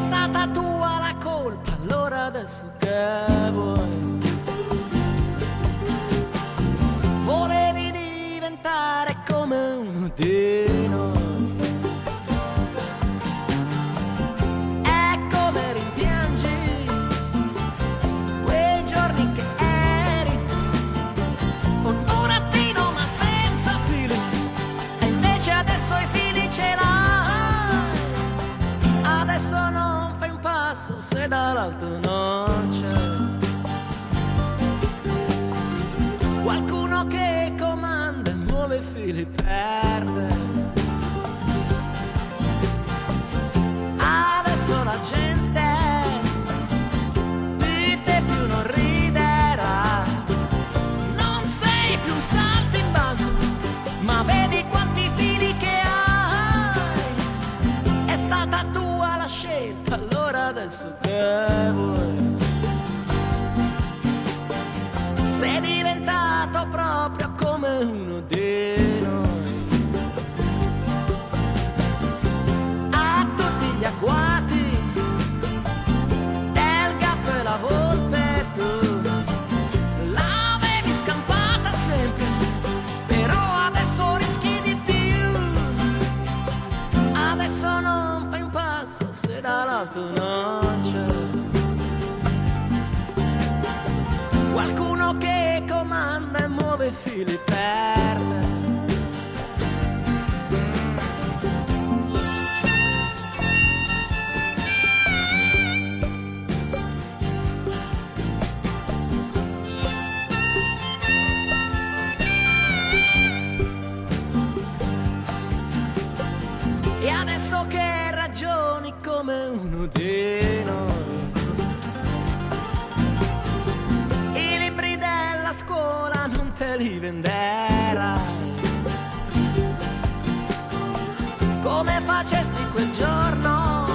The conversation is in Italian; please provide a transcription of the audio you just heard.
stata tua la colpa, allora adesso che vuoi? Volevi diventare come uno di noi, e come rimpiangi quei giorni che eri un burattino ma senza fili, e invece adesso i fili ce l'hai. Adesso non fai un passo se dall'alto non c'è qualcuno che comanda e muove i fili, perde. Adesso la gente di te più non riderà. Non sei più un saltimbanco, ma vedi quanti fili che hai. È stata tua la scelta, allora adesso che vuoi? Sei diventato proprio come uno di noi, a tutti gli agguati del gatto e la volpe tu l'avevi scampata sempre, però adesso rischi di più. Adesso non fai un passo se dall'alto non c'è qualcuno che comanda e muove i fili, perde. E adesso che ragioni come uno di noi, i libri della scuola non te li venderai come facesti quel giorno